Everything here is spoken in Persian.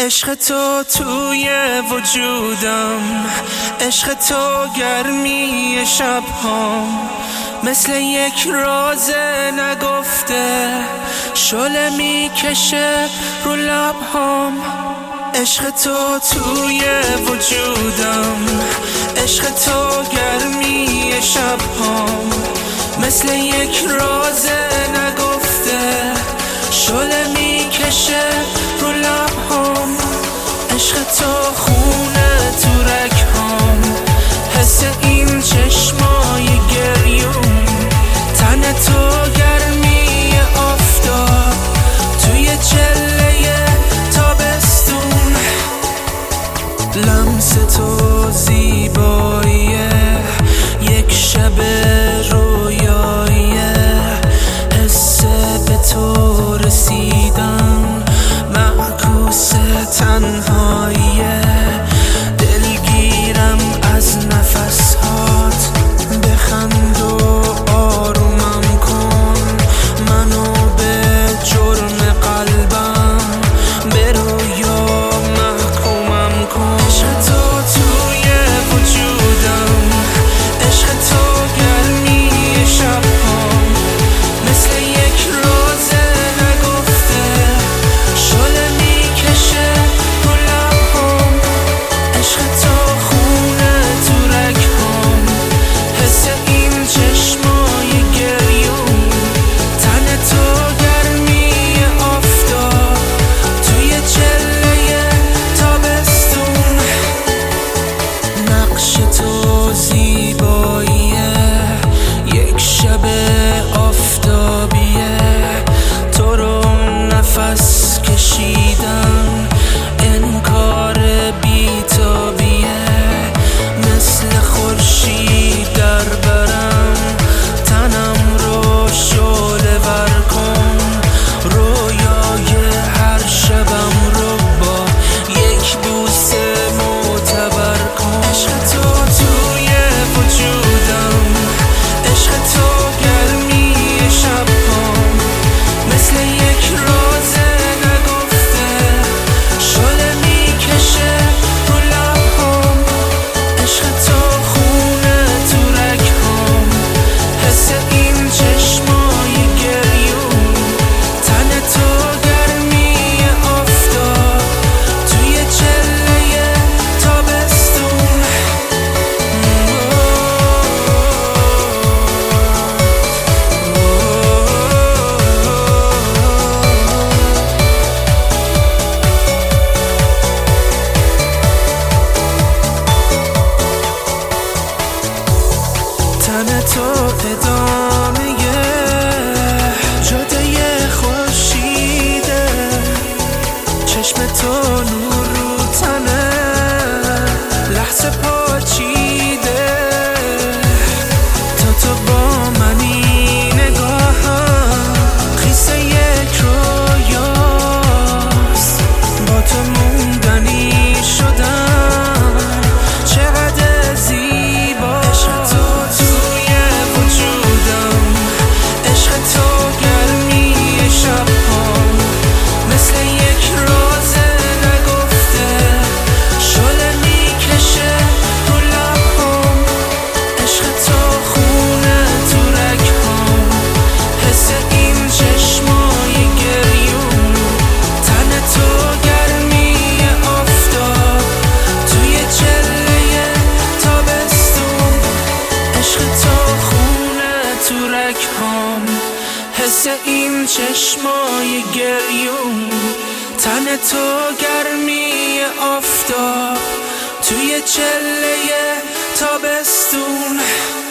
عشق تو توی وجودم، عشق تو گرمی شبهام، مثل یک راز نگفته شعله میکشه رو لبهام. عشق تو توی وجودم، عشق تو گرمی شبهام، مثل یک راز نگفته شعله میکشه رو لبهام. عشق تو خونه تو رگهام، حس این چشمای گریون، تن تو گرمی آفتاب توی چله تابستون. لمس تو زیباییه، یک شب رویاییه، حس به تو رسیدن معکوس تنهاییه. دلگیرم از نفسهات، بخند و آرومم کن منو، به جرم قلبم به رویا محکومم کن. عشق تو توی وجودم، عشق تو گرمی شبهام، مثل یک راز نگفته شعله میکشه رو لبهام. عشق تو خونه تو رگهام، حس این چشمای گریون، تن تو گرمی آفتاب توی چله تابستون. نقش تو زیباییه، یک شب آفتابیه، تو رو نفس کشیدن انکار بیتابیه. مثل خورشید در برم، تنم رو شعله ور کن، رویای هر شبم رو با یک بوسه معتبر کن. عشق تو توی وجودم، عشق تو گرمی شبهام، مثل یک راز نگفته شعله میکشه رو لبهام. عشق تو خونه تو رگهام، حس این چشمای گریون، تن تو گرمی آفتاب توی چله تابستون. تن تو ادامه جاده خورشیده، چشم تو نور رو تنه لحظه پاچیده. تو با منی نگاهم، خیسه یک رویاست، با تو موندنی شدم چقدر زیبا. عشق تو توی وجودم، عشق تو گرمی شبهام، مثل یک راز نگفته شعله میکشه رو لبهام. عشق تو خونه تو رگهام، حس این چشمای گریون، تن تو گرمی آفتاب توی چله تابستون. عشق تو خونه تو رگهام، حس این چشمای گریون، تن تو گرمی آفتاب توی چله تابستون.